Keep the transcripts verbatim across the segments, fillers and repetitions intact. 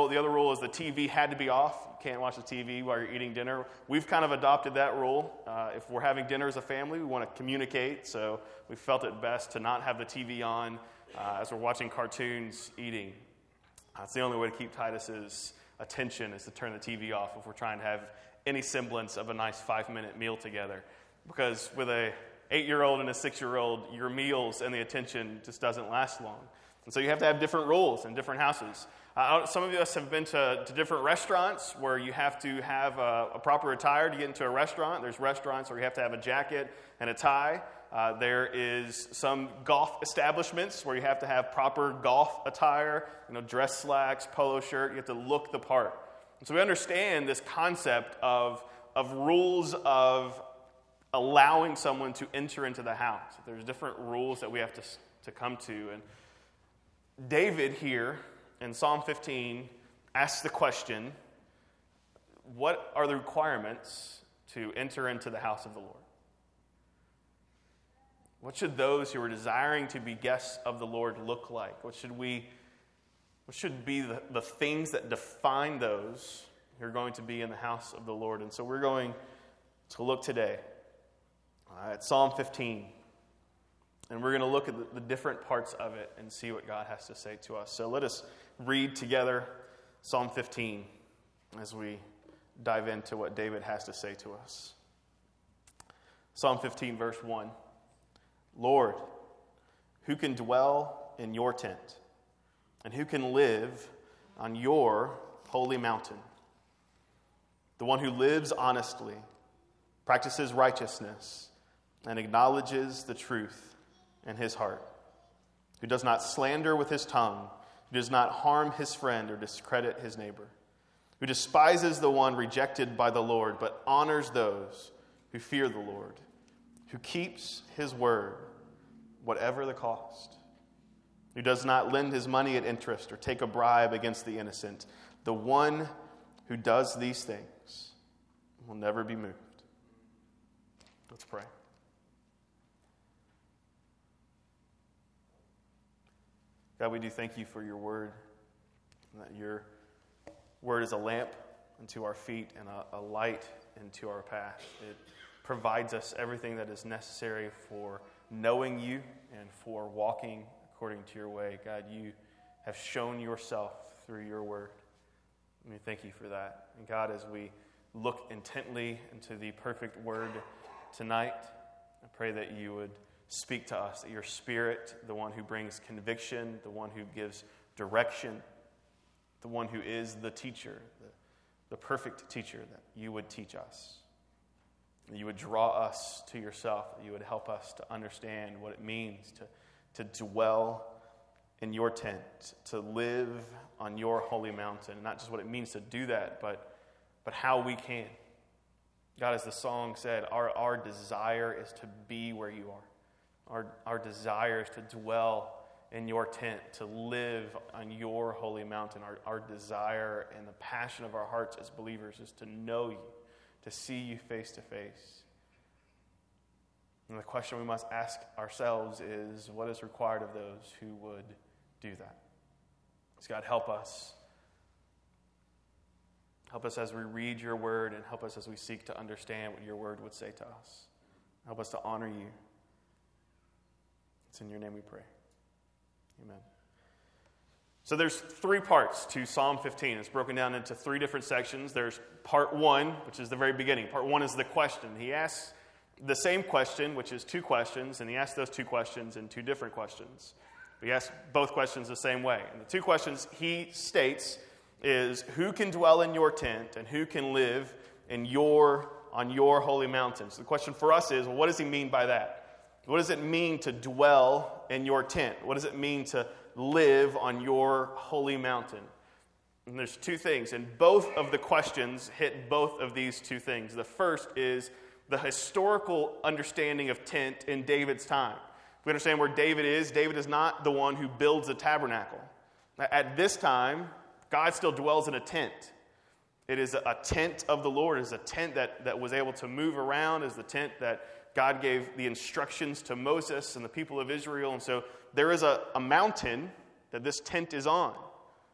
rule, the other rule is the T V had to be off. You can't watch the T V while you're eating dinner. We've kind of adopted that rule. Uh, if we're having dinner as a family, we want to communicate, so we felt it best to not have the T V on uh, as we're watching cartoons, eating. That's the only way to keep Titus's attention, is to turn the T V off if we're trying to have any semblance of a nice five-minute meal together. Because with a eight-year-old and a six-year-old, your meals and the attention just doesn't last long. And so you have to have different rules in different houses. Uh, some of us have been to, to different restaurants where you have to have a, a proper attire to get into a restaurant. There's restaurants where you have to have a jacket and a tie. Uh, there is some golf establishments where you have to have proper golf attire, you know, dress slacks, polo shirt. You have to look the part. And so we understand this concept of, of rules of allowing someone to enter into the house. There's different rules that we have to, to come to. And David here in Psalm fifteen asks the question, what are the requirements to enter into the house of the Lord? What should those who are desiring to be guests of the Lord look like? What should we, what should be the, the things that define those who are going to be in the house of the Lord? And so we're going to look today uh, at Psalm fifteen. And we're going to look at the, the different parts of it and see what God has to say to us. So let us read together Psalm fifteen as we dive into what David has to say to us. Psalm fifteen, verse one. Lord, who can dwell in your tent? And who can live on your holy mountain? The one who lives honestly, practices righteousness, and acknowledges the truth in his heart, who does not slander with his tongue, who does not harm his friend or discredit his neighbor, who despises the one rejected by the Lord, but honors those who fear the Lord, who keeps his word, whatever the cost, who does not lend his money at interest or take a bribe against the innocent. The one who does these things will never be moved. Let's pray. God, we do thank you for your word, and that your word is a lamp unto our feet and a, a light into our path. It provides us everything that is necessary for knowing you and for walking according to your way. God, you have shown yourself through your word. And we thank you for that. And God, as we look intently into the perfect word tonight, I pray that you would speak to us, that your Spirit, the one who brings conviction, the one who gives direction, the one who is the teacher, the, the perfect teacher, that you would teach us. That you would draw us to yourself, that you would help us to understand what it means to, to dwell in your tent, to live on your holy mountain. And not just what it means to do that, but, but how we can. God, as the song said, our, our desire is to be where you are. Our, our desire is to dwell in your tent, to live on your holy mountain. Our, our desire and the passion of our hearts as believers is to know you, to see you face to face. And the question we must ask ourselves is, what is required of those who would do that? So God, help us. Help us as we read your word, and help us as we seek to understand what your word would say to us. Help us to honor you. It's in your name we pray. Amen. So there's three parts to Psalm fifteen. It's broken down into three different sections. There's part one, which is the very beginning. Part one is the question. He asks the same question, which is two questions, and he asks those two questions in two different questions. He asks both questions the same way. And the two questions he states is, who can dwell in your tent and who can live in your on your holy mountain? So the question for us is, well, what does he mean by that? What does it mean to dwell in your tent? What does it mean to live on your holy mountain? And there's two things, and both of the questions hit both of these two things. The first is the historical understanding of tent in David's time. If we understand where David is, David is not the one who builds a tabernacle. At this time, God still dwells in a tent. It is a tent of the Lord. It is a tent that, that was able to move around. It is the tent that God gave the instructions to Moses and the people of Israel. And so there is a, a mountain that this tent is on.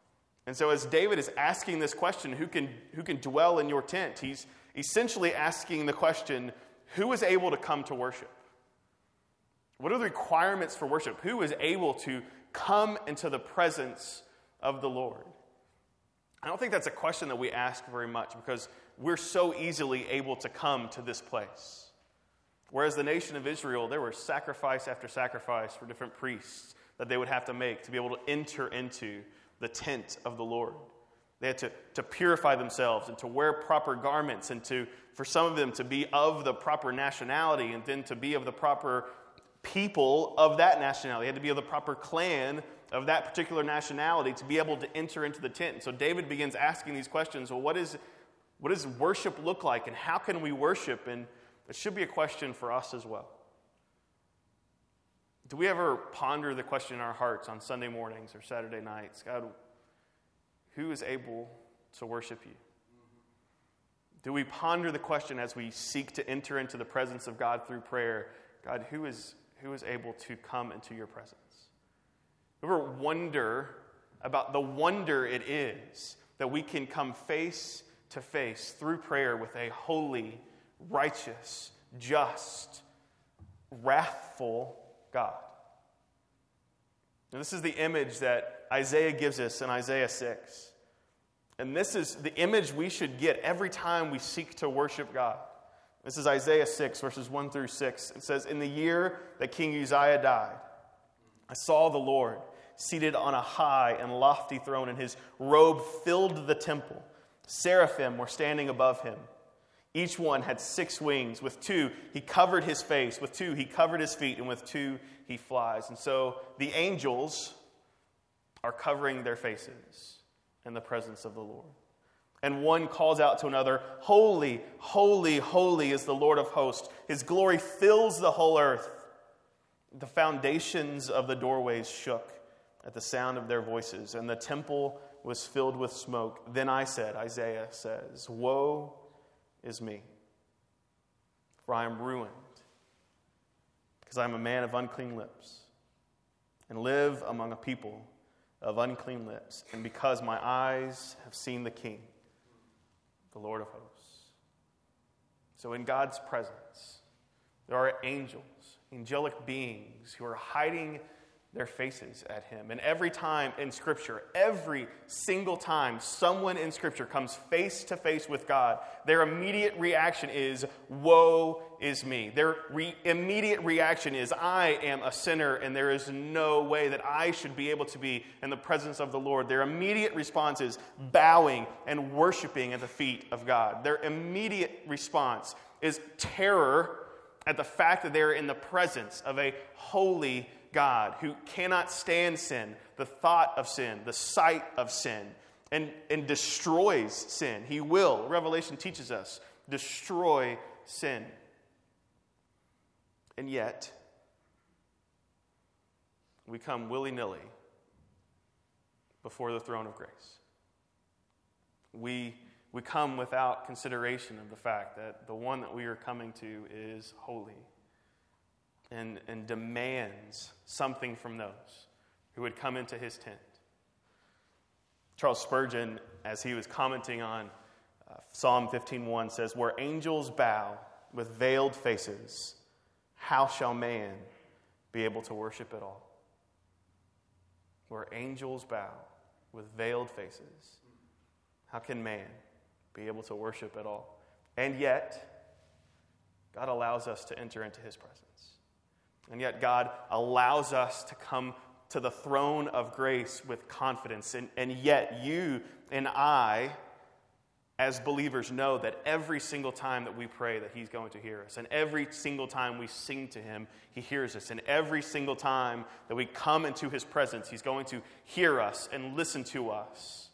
And so as David is asking this question, who can, who can dwell in your tent? He's essentially asking the question, who is able to come to worship? What are the requirements for worship? Who is able to come into the presence of the Lord? I don't think that's a question that we ask very much because we're so easily able to come to this place. Whereas the nation of Israel, there was sacrifice after sacrifice for different priests that they would have to make to be able to enter into the tent of the Lord. They had to, to purify themselves and to wear proper garments and to, for some of them, to be of the proper nationality and then to be of the proper people of that nationality. They had to be of the proper clan of that particular nationality to be able to enter into the tent. And so David begins asking these questions. Well, what is, what does worship look like and how can we worship? And it should be a question for us as well. Do we ever ponder the question in our hearts on Sunday mornings or Saturday nights? God, who is able to worship you? Do we ponder the question as we seek to enter into the presence of God through prayer? God, who is, who is able to come into your presence? Ever wonder about the wonder it is that we can come face to face through prayer with a holy, righteous, just, wrathful God? And this is the image that Isaiah gives us in Isaiah six. And this is the image we should get every time we seek to worship God. This is Isaiah six, verses one through six. It says, "In the year that King Uzziah died, I saw the Lord seated on a high and lofty throne, and his robe filled the temple. Seraphim were standing above him. Each one had six wings. With two, he covered his face. With two, he covered his feet. And with two, he flies." And so the angels are covering their faces in the presence of the Lord. And one calls out to another, "Holy, holy, holy is the Lord of hosts. His glory fills the whole earth." The foundations of the doorways shook at the sound of their voices, and the temple was filled with smoke. Then I said, Isaiah says, "Woe is me, for I am ruined, because I am a man of unclean lips, and live among a people of unclean lips, and because my eyes have seen the King, the Lord of hosts." So in God's presence, there are angels, angelic beings who are hiding their faces at him. And every time in Scripture, every single time someone in Scripture comes face to face with God, their immediate reaction is, "Woe is me." Their re- immediate reaction is, "I am a sinner and there is no way that I should be able to be in the presence of the Lord." Their immediate response is bowing and worshiping at the feet of God. Their immediate response is terror at the fact that they're in the presence of a holy God who cannot stand sin, the thought of sin, the sight of sin, and, and destroys sin. He will, Revelation teaches us, destroy sin. And yet, we come willy-nilly before the throne of grace. We, we come without consideration of the fact that the one that we are coming to is holy. And, and demands something from those who would come into his tent. Charles Spurgeon, as he was commenting on uh, Psalm fifteen one, says, "Where angels bow with veiled faces, how shall man be able to worship at all?" Where angels bow with veiled faces, how can man be able to worship at all? And yet, God allows us to enter into his presence. And yet God allows us to come to the throne of grace with confidence. And, and yet you and I, as believers, know that every single time that we pray that he's going to hear us. And every single time we sing to him, he hears us. And every single time that we come into his presence, he's going to hear us and listen to us.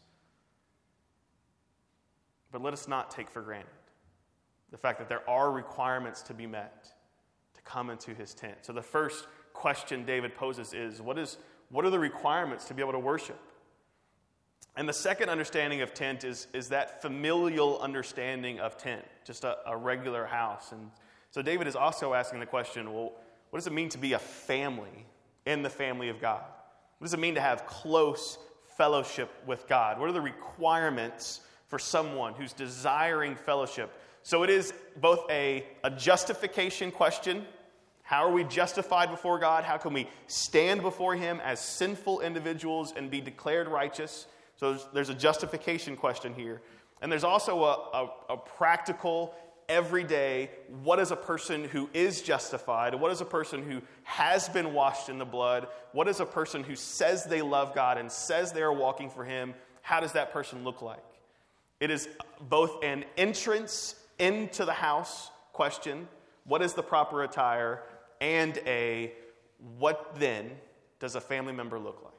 But let us not take for granted the fact that there are requirements to be met come into his tent. So the first question David poses is, what is what are the requirements to be able to worship? And the second understanding of tent is, is that familial understanding of tent, just a, a regular house. And so David is also asking the question, well, what does it mean to be a family in the family of God? What does it mean to have close fellowship with God? What are the requirements for someone who's desiring fellowship? So it is both a, a justification question. How are we justified before God? How can we stand before him as sinful individuals and be declared righteous? So there's, there's a justification question here. And there's also a, a, a practical, everyday, what is a person who is justified? What is a person who has been washed in the blood? What is a person who says they love God and says they are walking for him? How does that person look like? It is both an entrance into the house question, what is the proper attire, and a what then does a family member look like?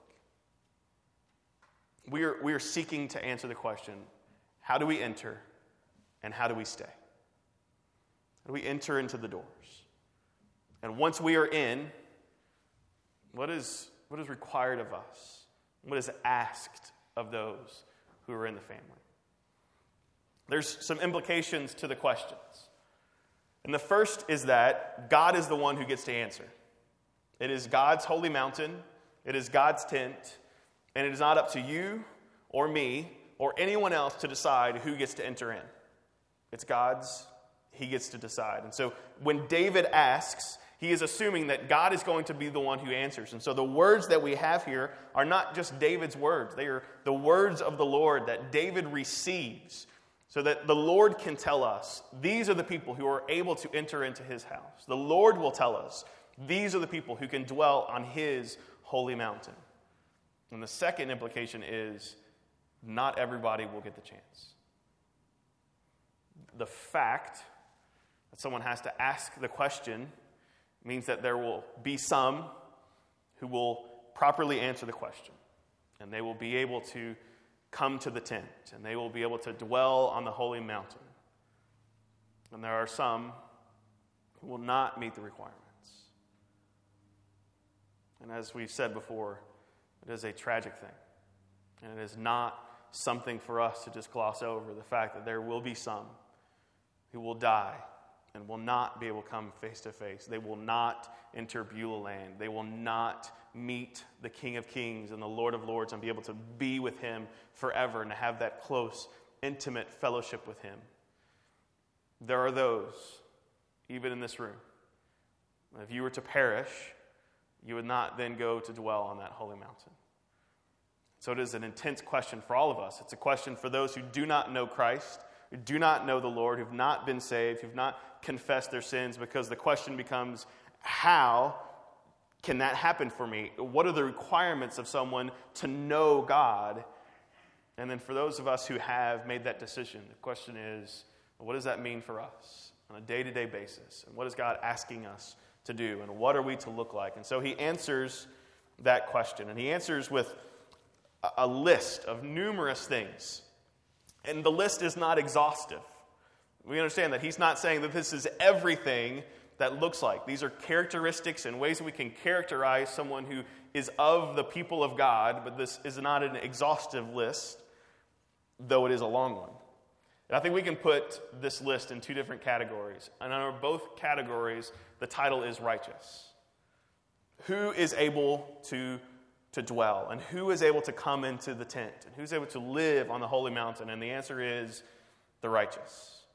We are, we are seeking to answer the question, how do we enter and how do we stay? How do we enter into the doors? And once we are in, what is, what is required of us? What is asked of those who are in the family? There's some implications to the questions. And the first is that God is the one who gets to answer. It is God's holy mountain. It is God's tent. And it is not up to you or me or anyone else to decide who gets to enter in. It's God's. He gets to decide. And so when David asks, he is assuming that God is going to be the one who answers. And so the words that we have here are not just David's words. They are the words of the Lord that David receives, so that the Lord can tell us, these are the people who are able to enter into his house. The Lord will tell us, these are the people who can dwell on his holy mountain. And the second implication is, not everybody will get the chance. The fact that someone has to ask the question means that there will be some who will properly answer the question. And they will be able to come to the tent, and they will be able to dwell on the holy mountain. And there are some who will not meet the requirements. And as we've said before, it is a tragic thing. And it is not something for us to just gloss over, the fact that there will be some who will die and will not be able to come face to face. They will not enter Beulah land. They will not meet the King of Kings and the Lord of Lords and be able to be with him forever and to have that close, intimate fellowship with him. There are those, even in this room, if you were to perish, you would not then go to dwell on that holy mountain. So it is an intense question for all of us. It's a question for those who do not know Christ, who do not know the Lord, who've not been saved, who've not confessed their sins, because the question becomes, how can that happen for me? What are the requirements of someone to know God? And then for those of us who have made that decision, the question is, what does that mean for us on a day-to-day basis? And what is God asking us to do? And what are we to look like? And so he answers that question. And he answers with a list of numerous things. And the list is not exhaustive. We understand that he's not saying that this is everything that looks like. These are characteristics and ways that we can characterize someone who is of the people of God, but this is not an exhaustive list, though it is a long one. And I think we can put this list in two different categories. And under both categories, the title is righteous. Who is able to to dwell, and who is able to come into the tent, and who's able to live on the holy mountain? And the answer is the righteous.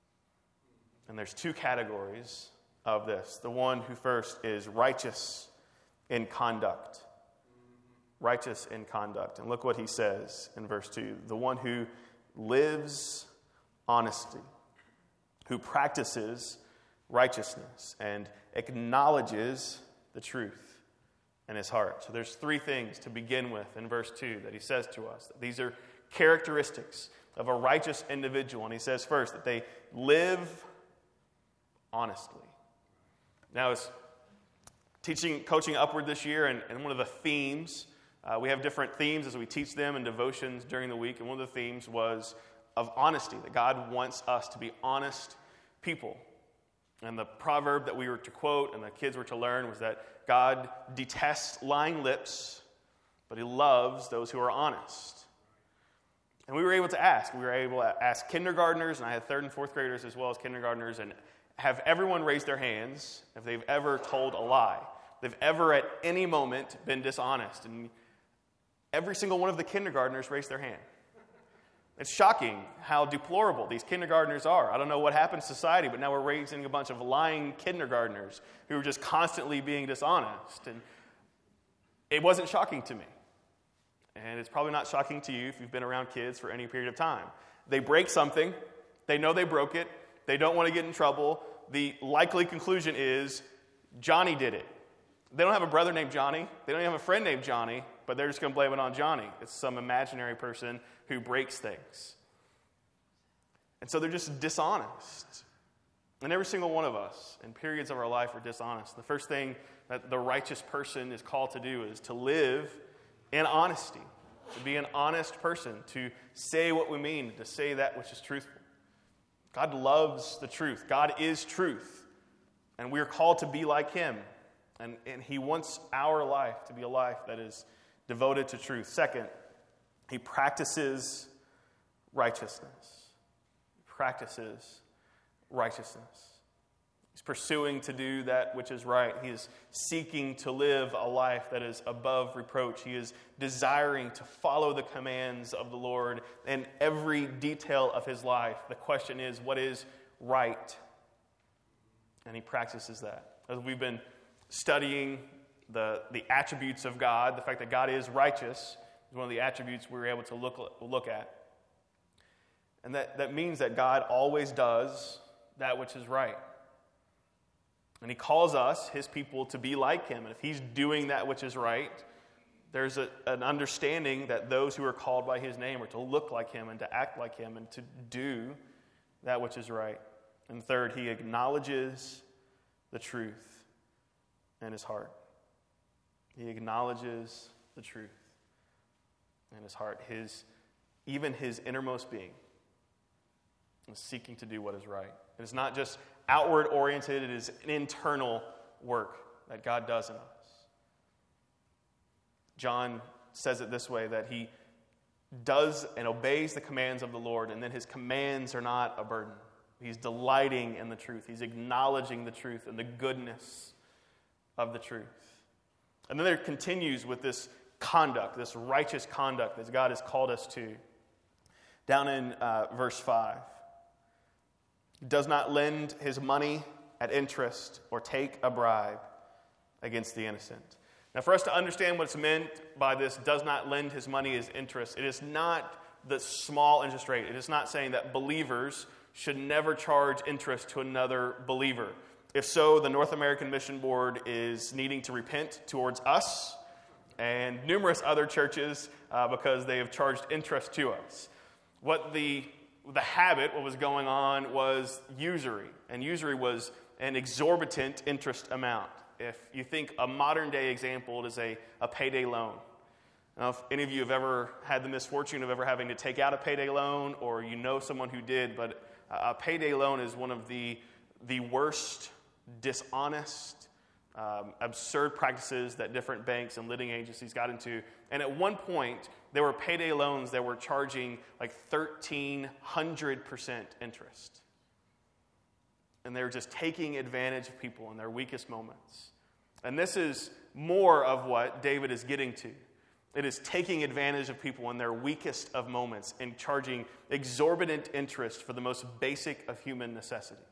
And there's two categories of this. The one who first is righteous in conduct. Righteous in conduct. And look what he says in verse two. The one who lives honesty, who practices righteousness, and acknowledges the truth in his heart. So there's three things to begin with in verse two that he says to us. That these are characteristics of a righteous individual. And he says first that they live honestly. Now, as teaching, coaching Upward this year, and, and one of the themes, uh, we have different themes as we teach them in devotions during the week. And one of the themes was of honesty, that God wants us to be honest people. And the proverb that we were to quote and the kids were to learn was that God detests lying lips, but he loves those who are honest. And we were able to ask. We were able to ask kindergartners, and I had third and fourth graders as well as kindergartners, and have everyone raise their hands if they've ever told a lie. If they've ever at any moment been dishonest. And every single one of the kindergartners raised their hand. It's shocking how deplorable these kindergartners are. I don't know what happened to society, but now we're raising a bunch of lying kindergartners who are just constantly being dishonest. And it wasn't shocking to me. And it's probably not shocking to you if you've been around kids for any period of time. They break something. They know they broke it. They don't want to get in trouble. The likely conclusion is Johnny did it. They don't have a brother named Johnny. They don't even have a friend named Johnny, but they're just going to blame it on Johnny. It's some imaginary person who breaks things. And so they're just dishonest. And every single one of us in periods of our life are dishonest. The first thing that the righteous person is called to do is to live in honesty, to be an honest person, to say what we mean, to say that which is truthful. God loves the truth. God is truth. And we are called to be like him. And, and he wants our life to be a life that is devoted to truth. Second, he practices righteousness. He practices righteousness. He's pursuing to do that which is right. He is seeking to live a life that is above reproach. He is desiring to follow the commands of the Lord in every detail of his life. The question is, what is right? And he practices that. As we've been studying the, the attributes of God, the fact that God is righteous is one of the attributes we were able to look, look at. And that, that means that God always does that which is right. And he calls us, his people, to be like him. And if he's doing that which is right, there's a, an understanding that those who are called by his name are to look like him and to act like him and to do that which is right. And third, he acknowledges the truth in his heart. He acknowledges the truth in his heart. His, even his innermost being is seeking to do what is right. It is not just outward oriented, it is an internal work that God does in us. John says it this way, that he does and obeys the commands of the Lord, and then his commands are not a burden. He's delighting in the truth. He's acknowledging the truth and the goodness of the truth. And then there continues with this conduct, this righteous conduct that God has called us to. Down in uh, verse five. He does not lend his money at interest or take a bribe against the innocent. Now, for us to understand what's meant by this does not lend his money as interest, it is not the small interest rate. It is not saying that believers should never charge interest to another believer. If so, the North American Mission Board is needing to repent towards us and numerous other churches uh, because they have charged interest to us. What the the habit, what was going on, was usury. And usury was an exorbitant interest amount. If you think a modern day example, it is a, a payday loan. Now, if any of you have ever had the misfortune of ever having to take out a payday loan, or you know someone who did, but a payday loan is one of the, the worst, dishonest, um, absurd practices that different banks and lending agencies got into. And at one point, there were payday loans that were charging like thirteen hundred percent interest. And they were just taking advantage of people in their weakest moments. And this is more of what David is getting to. It is taking advantage of people in their weakest of moments and charging exorbitant interest for the most basic of human necessities.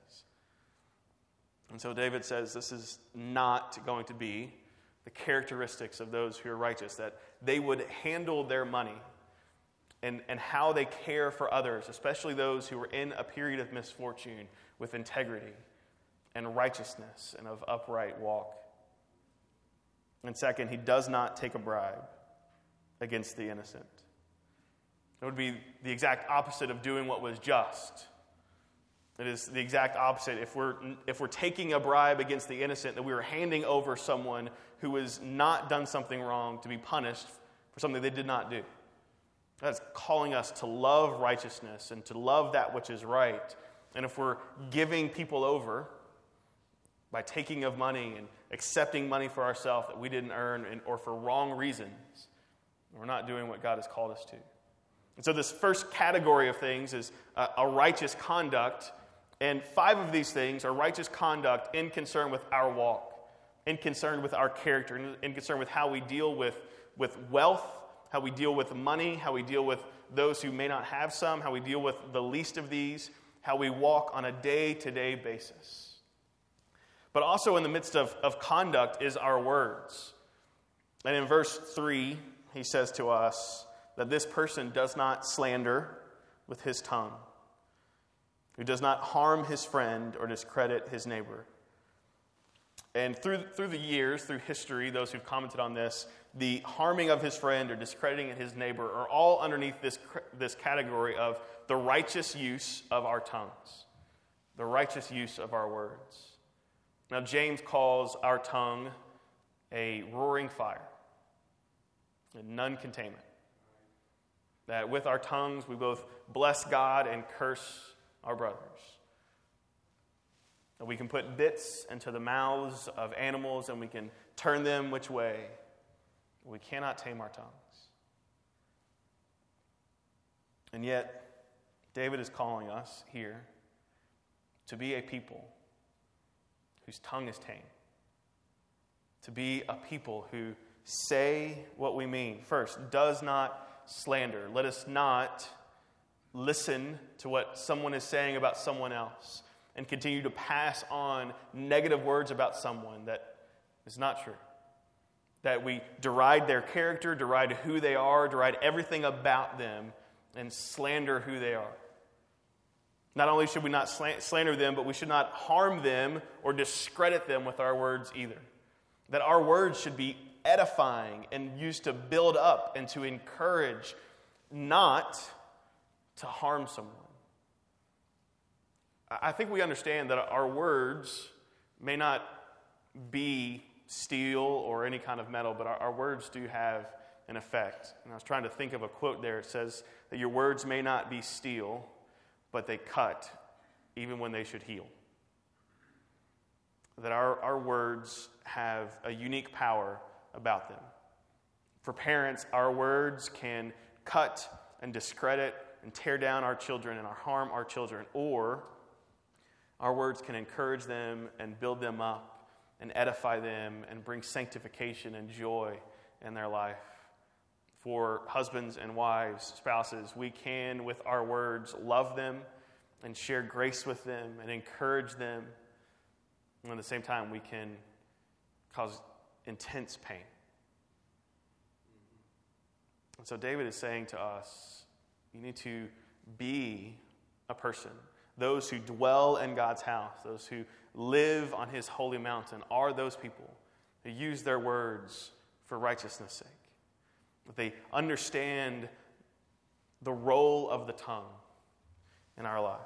And so David says this is not going to be the characteristics of those who are righteous, that they would handle their money and, and how they care for others, especially those who are in a period of misfortune, with integrity and righteousness and of upright walk. And second, he does not take a bribe against the innocent. It would be the exact opposite of doing what was just. It is the exact opposite. If we're if we're taking a bribe against the innocent, that we are handing over someone who has not done something wrong to be punished for something they did not do. That's calling us to love righteousness and to love that which is right. And if we're giving people over by taking of money and accepting money for ourselves that we didn't earn and, or for wrong reasons, we're not doing what God has called us to. And so this first category of things is a, a righteous conduct. And five of these things are righteous conduct in concern with our walk, in concern with our character, in concern with how we deal with, with wealth, how we deal with money, how we deal with those who may not have some, how we deal with the least of these, how we walk on a day-to-day basis. But also in the midst of, of conduct is our words. And in verse three, he says to us that this person does not slander with his tongue, who does not harm his friend or discredit his neighbor. And through, through the years, through history, those who've commented on this, the harming of his friend or discrediting his neighbor are all underneath this, this category of the righteous use of our tongues, the righteous use of our words. Now, James calls our tongue a roaring fire, and none can tame it. That with our tongues we both bless God and curse our brothers. That we can put bits into the mouths of animals and we can turn them which way. We cannot tame our tongues. And yet, David is calling us here to be a people whose tongue is tamed. To be a people who say what we mean. First, does not slander. Let us not listen to what someone is saying about someone else and continue to pass on negative words about someone that is not true. That we deride their character, deride who they are, deride everything about them, and slander who they are. Not only should we not slander them, but we should not harm them or discredit them with our words either. That our words should be edifying and used to build up and to encourage, not to harm someone. I think we understand that our words may not be steel or any kind of metal, but our, our words do have an effect. And I was trying to think of a quote there. It says that your words may not be steel, but they cut even when they should heal. That our, our words have a unique power about them. For parents, our words can cut and discredit and tear down our children and harm our children, or our words can encourage them and build them up and edify them and bring sanctification and joy in their life. For husbands and wives, spouses, we can, with our words, love them and share grace with them and encourage them. And at the same time, we can cause intense pain. And so David is saying to us, you need to be a person. Those who dwell in God's house, those who live on his holy mountain, are those people who use their words for righteousness' sake. That they understand the role of the tongue in our lives.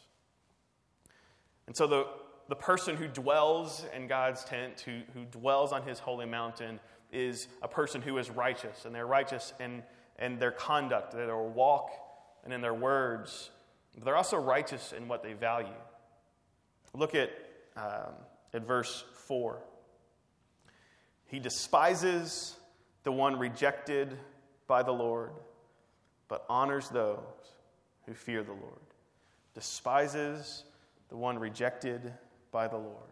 And so the, the person who dwells in God's tent, who, who dwells on his holy mountain, is a person who is righteous. And they're righteous in, in their conduct, in their walk, and in their words. But they're also righteous in what they value. Look at, um, at verse four. He despises the one rejected by the Lord, but honors those who fear the Lord. Despises the one rejected by the Lord.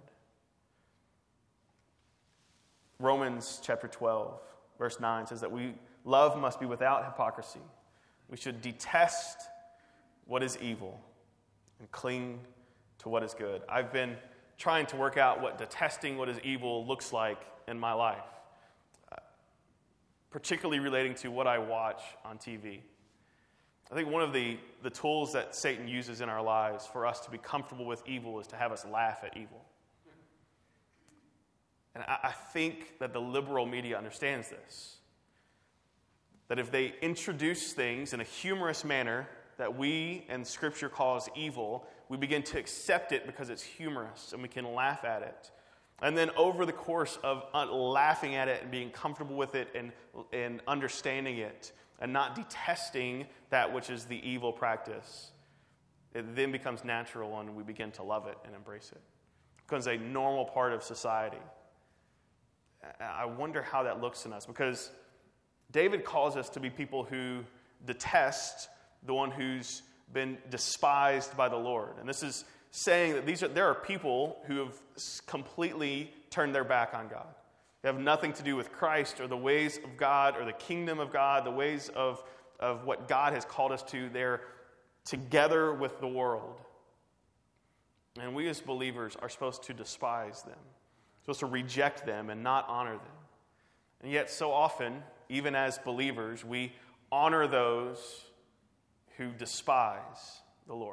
Romans chapter twelve, verse nine says that we love must be without hypocrisy. We should detest what is evil and cling to what is good. I've been trying to work out what detesting what is evil looks like in my life, uh, particularly relating to what I watch on T V. I think one of the, the tools that Satan uses in our lives for us to be comfortable with evil is to have us laugh at evil. And I, I think that the liberal media understands this. That if they introduce things in a humorous manner that we and Scripture calls evil, we begin to accept it because it's humorous and we can laugh at it. And then over the course of laughing at it and being comfortable with it and, and understanding it and not detesting that which is the evil practice, it then becomes natural and we begin to love it and embrace it. It becomes a normal part of society. I wonder how that looks in us, because David calls us to be people who detest the one who's been despised by the Lord. And this is saying that these are, there are people who have completely turned their back on God. They have nothing to do with Christ or the ways of God or the kingdom of God, the ways of, of what God has called us to. They're together with the world. And we as believers are supposed to despise them, supposed to reject them and not honor them. And yet so often, even as believers, we honor those who despise the Lord.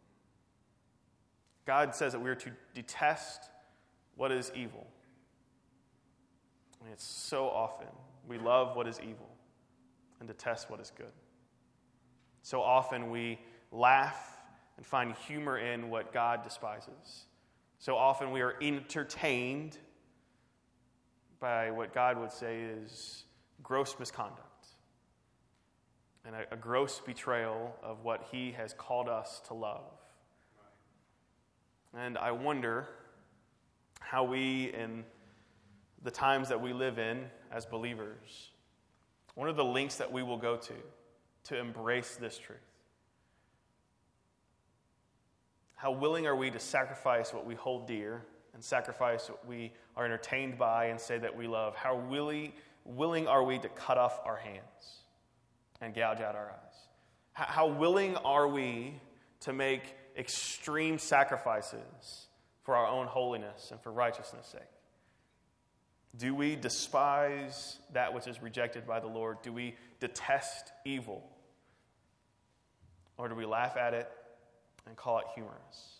God says that we are to detest what is evil. And it's so often we love what is evil and detest what is good. So often we laugh and find humor in what God despises. So often we are entertained by what God would say is gross misconduct and a, a gross betrayal of what he has called us to love. And I wonder how we, in the times that we live in as believers, what are the lengths that we will go to to embrace this truth? How willing are we to sacrifice what we hold dear and sacrifice what we are entertained by and say that we love? How willing, willing are we to cut off our hands and gouge out our eyes? How, how willing are we to make extreme sacrifices for our own holiness and for righteousness' sake? Do we despise that which is rejected by the Lord? Do we detest evil? Or do we laugh at it and call it humorous?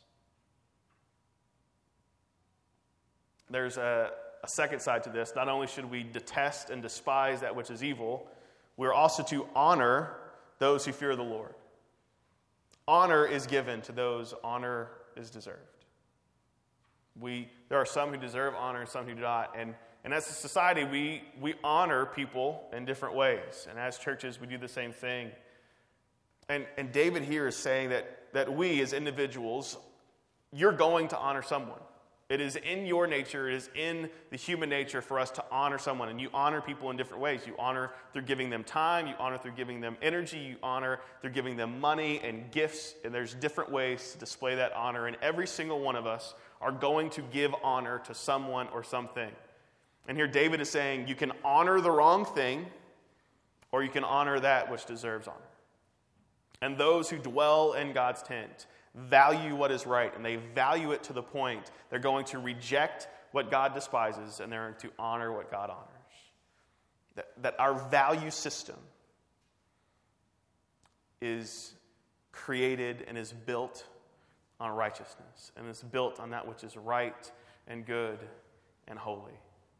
There's a, a second side to this. Not only should we detest and despise that which is evil, we're also to honor those who fear the Lord. Honor is given to those honor is deserved. We there are some who deserve honor and some who do not. And, and as a society, we, we honor people in different ways. And as churches, we do the same thing. And, and David here is saying that, that we as individuals, you're going to honor someone. It is in your nature, it is in the human nature for us to honor someone. And you honor people in different ways. You honor through giving them time. You honor through giving them energy. You honor through giving them money and gifts. And there's different ways to display that honor. And every single one of us are going to give honor to someone or something. And here David is saying you can honor the wrong thing or you can honor that which deserves honor. And those who dwell in God's tent value what is right, and they value it to the point they're going to reject what God despises, and they're going to honor what God honors. That, that our value system is created and is built on righteousness, and is built on that which is right and good and holy.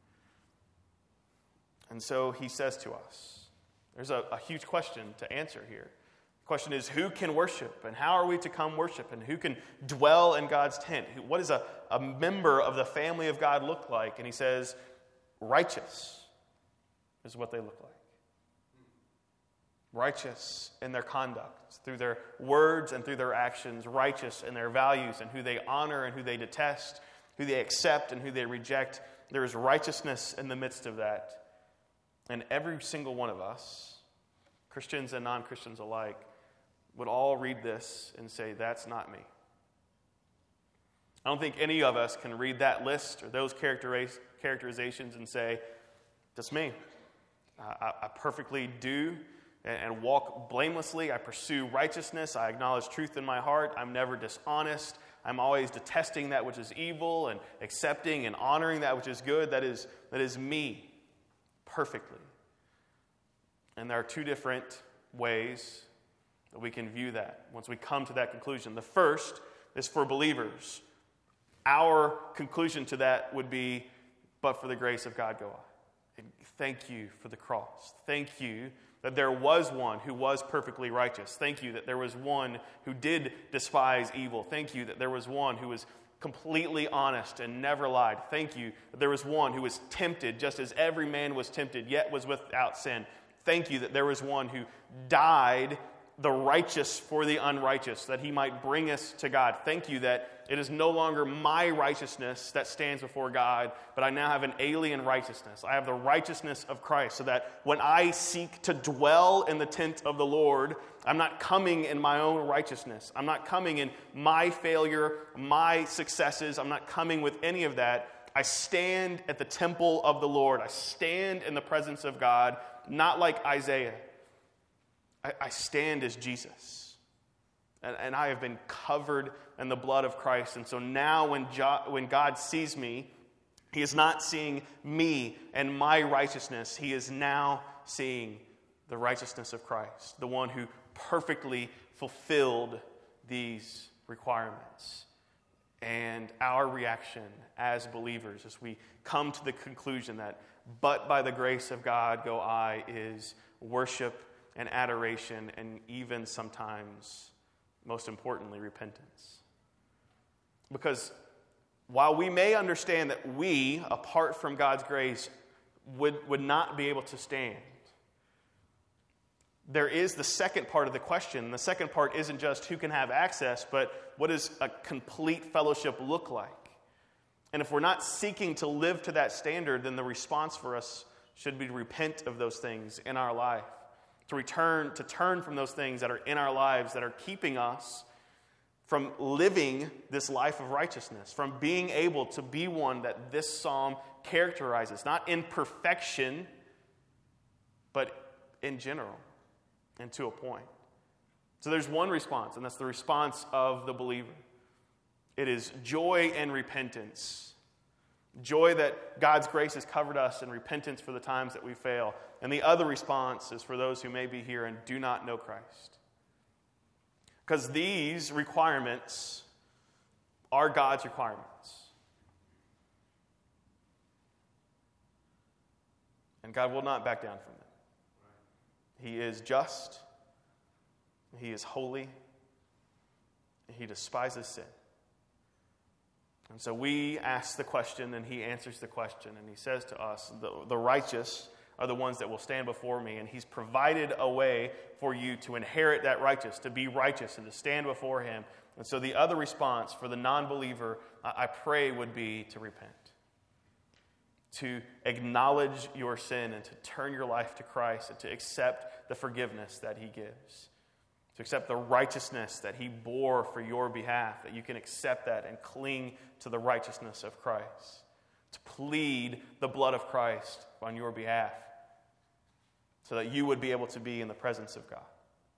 And so he says to us, there's a, a huge question to answer here. The question is, who can worship, and how are we to come worship, and who can dwell in God's tent? What does a, a member of the family of God look like? And he says, righteous is what they look like. Righteous in their conduct, through their words and through their actions, righteous in their values and who they honor and who they detest, who they accept and who they reject. There is righteousness in the midst of that. And every single one of us, Christians and non-Christians alike, would all read this and say, that's not me. I don't think any of us can read that list or those characteriz- characterizations and say, that's me. Uh, I, I perfectly do and, and walk blamelessly. I pursue righteousness. I acknowledge truth in my heart. I'm never dishonest. I'm always detesting that which is evil and accepting and honoring that which is good. That is, that is me perfectly. And there are two different ways that we can view that once we come to that conclusion. The first is for believers. Our conclusion to that would be, but for the grace of God go I. And thank you for the cross. Thank you that there was one who was perfectly righteous. Thank you that there was one who did despise evil. Thank you that there was one who was completely honest and never lied. Thank you that there was one who was tempted just as every man was tempted, yet was without sin. Thank you that there was one who died the righteous for the unrighteous, that he might bring us to God. Thank you that it is no longer my righteousness that stands before God, but I now have an alien righteousness. I have the righteousness of Christ, so that when I seek to dwell in the tent of the Lord, I'm not coming in my own righteousness. I'm not coming in my failure, my successes. I'm not coming with any of that. I stand at the temple of the Lord. I stand in the presence of God, not like Isaiah. I, I stand as Jesus. And, and I have been covered in the blood of Christ. And so now when, jo- when God sees me, he is not seeing me and my righteousness. He is now seeing the righteousness of Christ, the one who perfectly fulfilled these requirements. And our reaction as believers as we come to the conclusion that but by the grace of God go I is worship and adoration and even sometimes, most importantly, repentance. Because while we may understand that we, apart from God's grace, would, would not be able to stand, there is the second part of the question. The second part isn't just who can have access, but what does a complete fellowship look like? And if we're not seeking to live to that standard, then the response for us should be to repent of those things in our life, to return, to turn from those things that are in our lives that are keeping us from living this life of righteousness, from being able to be one that this psalm characterizes, not in perfection, but in general. And to a point. So there's one response, and that's the response of the believer. It is joy and repentance. Joy that God's grace has covered us, and repentance for the times that we fail. And the other response is for those who may be here and do not know Christ. Because these requirements are God's requirements. And God will not back down from them. He is just, he is holy, he despises sin. And so we ask the question, and he answers the question, and he says to us, the, the righteous are the ones that will stand before me, and he's provided a way for you to inherit that righteous, to be righteous, and to stand before him. And so the other response for the non-believer, I pray, would be to repent. To acknowledge your sin and to turn your life to Christ and to accept the forgiveness that he gives. To accept the righteousness that he bore for your behalf, that you can accept that and cling to the righteousness of Christ. To plead the blood of Christ on your behalf so that you would be able to be in the presence of God.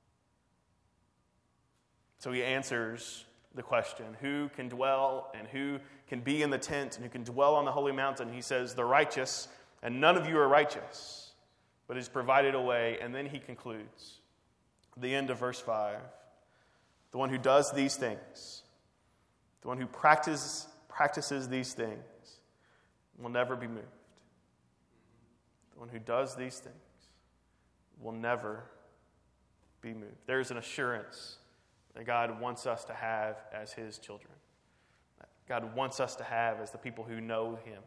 So he answers the question, who can dwell and who can be in the tent and who can dwell on the holy mountain? He says, the righteous, and none of you are righteous, but he's provided a way. And then he concludes, the end of verse five, the one who does these things, the one who practices, practices these things will never be moved. The one who does these things will never be moved. There's an assurance that God wants us to have as his children. That God wants us to have as the people who know him.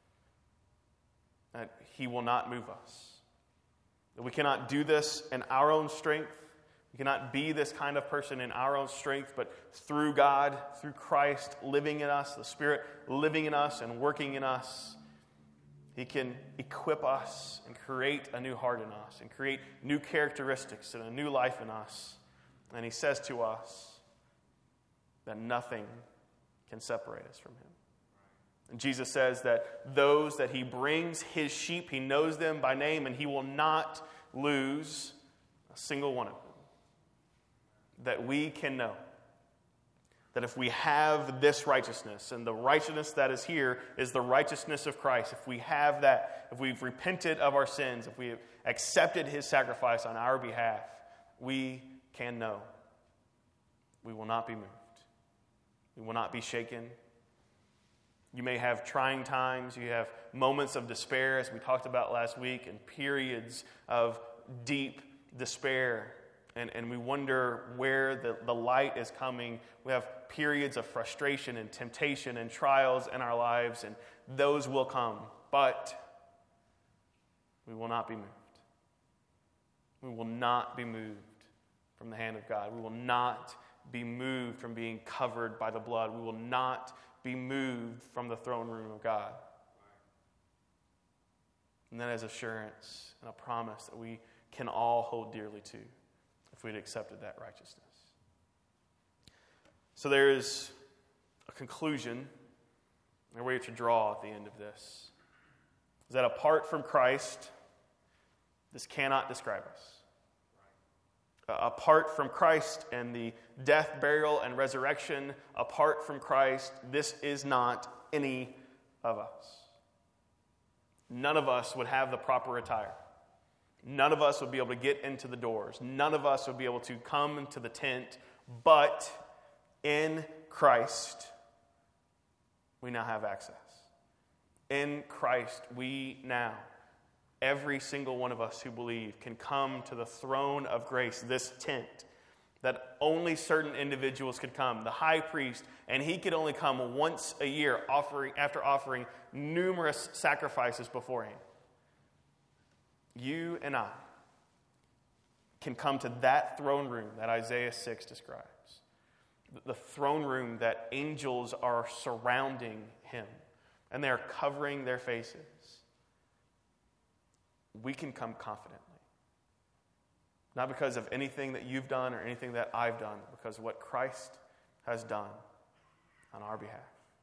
That he will not move us. That we cannot do this in our own strength. We cannot be this kind of person in our own strength, but through God, through Christ living in us, the Spirit living in us and working in us, he can equip us and create a new heart in us and create new characteristics and a new life in us. And he says to us that nothing can separate us from him. And Jesus says that those that he brings, his sheep, he knows them by name, and he will not lose a single one of them. That we can know that if we have this righteousness, and the righteousness that is here is the righteousness of Christ, if we have that, if we've repented of our sins, if we have accepted his sacrifice on our behalf, we can know we will not be moved. We will not be shaken. You may have trying times. You have moments of despair, as we talked about last week, and periods of deep despair. And, and we wonder where the, the light is coming. We have periods of frustration and temptation and trials in our lives, and those will come. But we will not be moved. We will not be moved from the hand of God. We will not be moved from being covered by the blood. We will not be moved from the throne room of God. And that is assurance and a promise that we can all hold dearly to if we'd accepted that righteousness. So there is a conclusion and where to draw at the end of this is that apart from Christ, this cannot describe us. Uh, apart from Christ and the death, burial, and resurrection, apart from Christ, this is not any of us. None of us would have the proper attire. None of us would be able to get into the doors. None of us would be able to come into the tent. But in Christ, we now have access. In Christ, we now, every single one of us who believe, can come to the throne of grace, this tent, that only certain individuals could come. The high priest, and he could only come once a year offering, after offering numerous sacrifices beforehand. You and I can come to that throne room that Isaiah six describes. The throne room that angels are surrounding him, and they are covering their faces. We can come confidently. Not because of anything that you've done or anything that I've done, but because of what Christ has done on our behalf.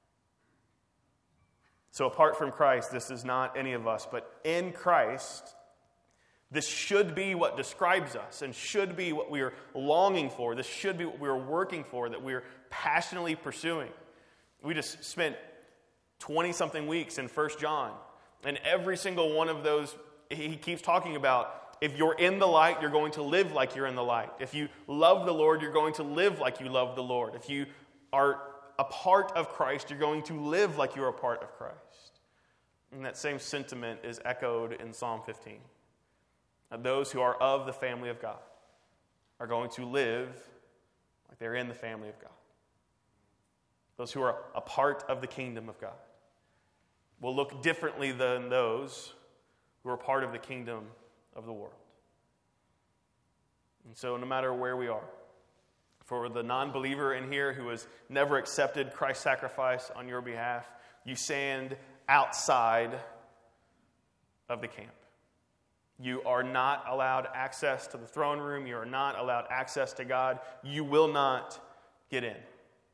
So apart from Christ, this is not any of us, but in Christ, this should be what describes us and should be what we are longing for. This should be what we are working for, that we are passionately pursuing. We just spent twenty-something weeks in First John, and every single one of those, he keeps talking about, if you're in the light, you're going to live like you're in the light. If you love the Lord, you're going to live like you love the Lord. If you are a part of Christ, you're going to live like you're a part of Christ. And that same sentiment is echoed in Psalm fifteen. Those who are of the family of God are going to live like they're in the family of God. Those who are a part of the kingdom of God will look differently than those who are part of the kingdom of the world. And so no matter where we are, for the non-believer in here who has never accepted Christ's sacrifice on your behalf, you stand outside of the camp. You are not allowed access to the throne room. You are not allowed access to God. You will not get in.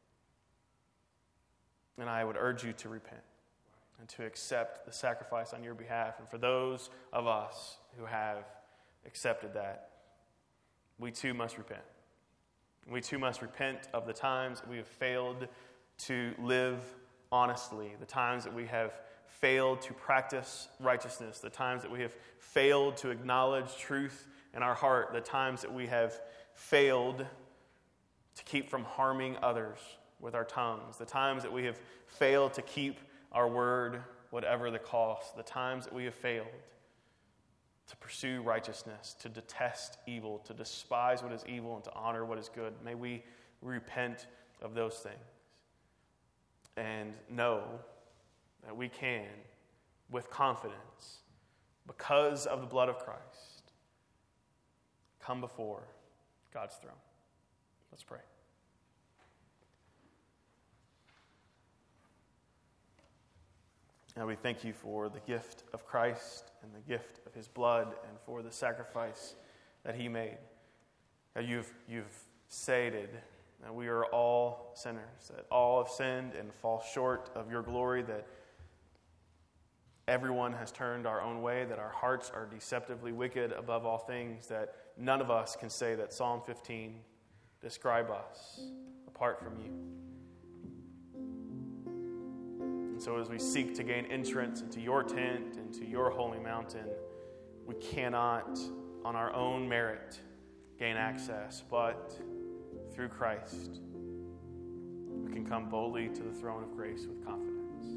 And I would urge you to repent and to accept the sacrifice on your behalf. And for those of us who have accepted that, we too must repent. We too must repent of the times that we have failed to live honestly, the times that we have failed to practice righteousness, the times that we have failed to acknowledge truth in our heart, the times that we have failed to keep from harming others with our tongues, the times that we have failed to keep our word, whatever the cost, the times that we have failed to pursue righteousness, to detest evil, to despise what is evil, and to honor what is good. May we repent of those things and know that we can, with confidence, because of the blood of Christ, come before God's throne. Let's pray. And we thank you for the gift of Christ and the gift of his blood and for the sacrifice that he made. That you've, you've stated that we are all sinners, that all have sinned and fall short of your glory, that everyone has turned our own way, that our hearts are deceptively wicked above all things, that none of us can say that Psalm fifteen describe us apart from you. And so as we seek to gain entrance into your tent, into your holy mountain, we cannot on our own merit gain access, but through Christ we can come boldly to the throne of grace with confidence.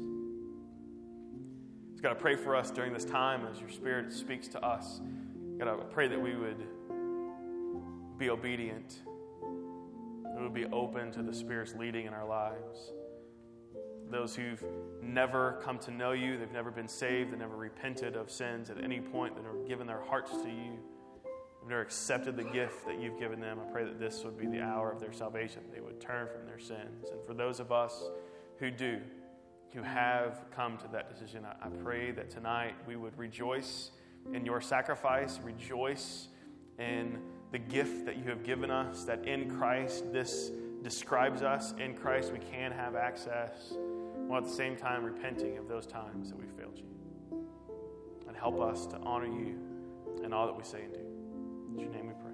God, I pray for us during this time as your Spirit speaks to us. God, I pray that we would be obedient. We would be open to the Spirit's leading in our lives. Those who've never come to know you, they've never been saved, they've never repented of sins at any point, that have given their hearts to you, they've never accepted the gift that you've given them. I pray that this would be the hour of their salvation. They would turn from their sins. And for those of us who do, who have come to that decision, I pray that tonight we would rejoice in your sacrifice, rejoice in the gift that you have given us, that in Christ this describes us. In Christ we can have access. while at the same time repenting of those times that we failed you. And help us to honor you in all that we say and do. In your name we pray.